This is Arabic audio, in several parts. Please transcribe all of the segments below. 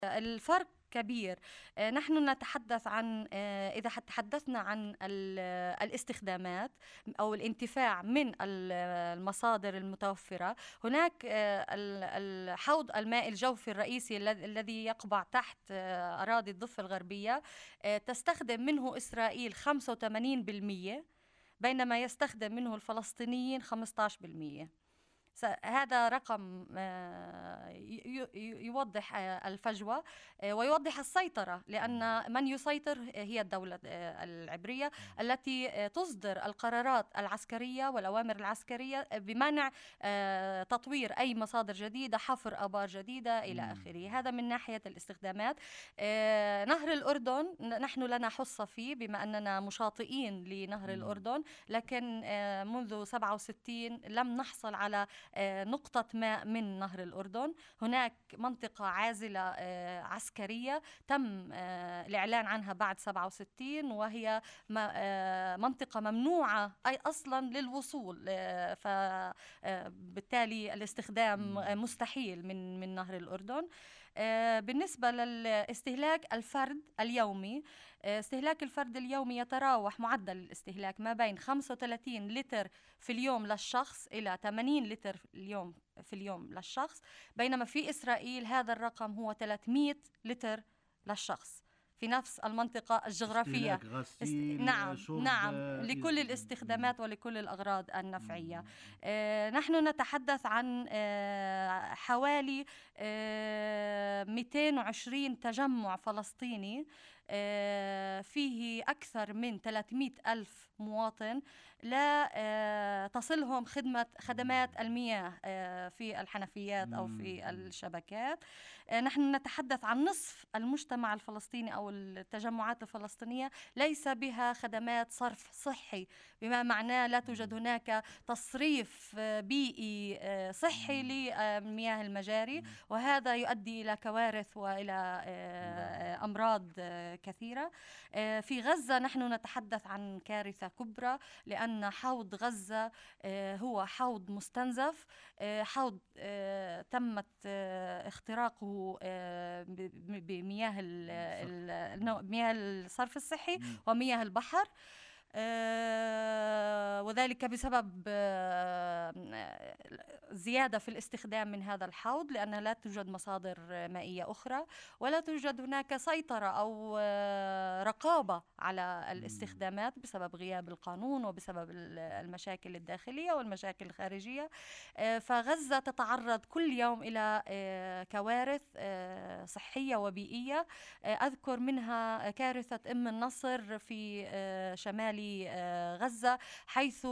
الفرق كبير. نحن نتحدث عن إذا تحدثنا عن الاستخدامات أو الانتفاع من المصادر المتوفرة، هناك الحوض الماء الجوفي الرئيسي الذي يقبع تحت أراضي الضفة الغربية، تستخدم منه إسرائيل 85%، بينما يستخدم منه الفلسطينيين 15%. هذا رقم يوضح الفجوة ويوضح السيطرة، لأن من يسيطر هي الدولة العبرية التي تصدر القرارات العسكرية والأوامر العسكرية بمنع تطوير أي مصادر جديدة، حفر آبار جديدة إلى آخره. هذا من ناحية الاستخدامات. نهر الأردن نحن لنا حصة فيه بما أننا مشاطئين لنهر الأردن، لكن منذ 67 لم نحصل على نقطة ماء من نهر الأردن. هناك منطقة عازلة عسكرية تم الإعلان عنها بعد 67، وهي منطقة ممنوعة أي أصلا للوصول، فبالتالي الاستخدام مستحيل من نهر الأردن. بالنسبة للاستهلاك الفرد اليومي، استهلاك الفرد اليومي يتراوح معدل الاستهلاك ما بين 35 لتر في اليوم للشخص إلى 80 لتر في اليوم للشخص، بينما في إسرائيل هذا الرقم هو 300 لتر للشخص في نفس المنطقة الجغرافية. استهلاك غسيل، نعم شرب، نعم، لكل الاستخدامات ولكل الأغراض النفعية. نحن نتحدث عن حوالي 220 تجمع فلسطيني فيه أكثر من 300 ألف مواطن لا تصلهم خدمات المياه في الحنفيات أو في الشبكات. نحن نتحدث عن نصف المجتمع الفلسطيني أو التجمعات الفلسطينية ليس بها خدمات صرف صحي، بما معناه لا توجد هناك تصريف بيئي صحي لمياه المجاري، وهذا يؤدي إلى كوارث وإلى أمراض كثيرة. في غزة نحن نتحدث عن كارثة كبرى، لأن حوض غزة هو حوض مستنزف، حوض تمت اختراقه بمياه مياه الصرف الصحي ومياه البحر، وذلك بسبب زيادة في الاستخدام من هذا الحوض، لأن لا توجد مصادر مائية أخرى، ولا توجد هناك سيطرة أو رقابة على الاستخدامات بسبب غياب القانون وبسبب المشاكل الداخلية والمشاكل الخارجية. فغزة تتعرض كل يوم إلى كوارث صحية وبيئية. أذكر منها كارثة النصر في شمال غزة، حيث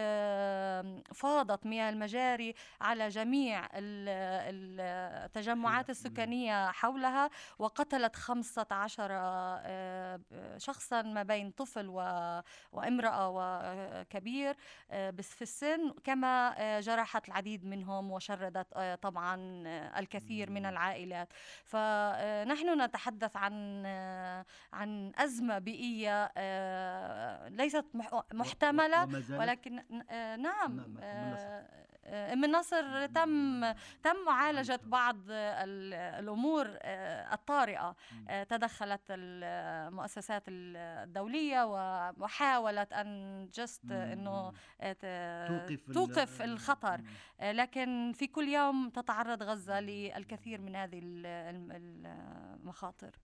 فاضت مياه المجاري على جميع التجمعات السكانية حولها، وقتلت 15 شخصا ما بين طفل وامرأة وكبير في السن، كما جرحت العديد منهم وشردت طبعا الكثير من العائلات. فنحن نتحدث عن أزمة بيئية ليست محتملة، ولكن نعم، أم النصر تم معالجة بعض الأمور الطارئة. تدخلت المؤسسات الدولية وحاولت أن إنه توقف الخطر، لكن في كل يوم تتعرض غزة للكثير من هذه المخاطر.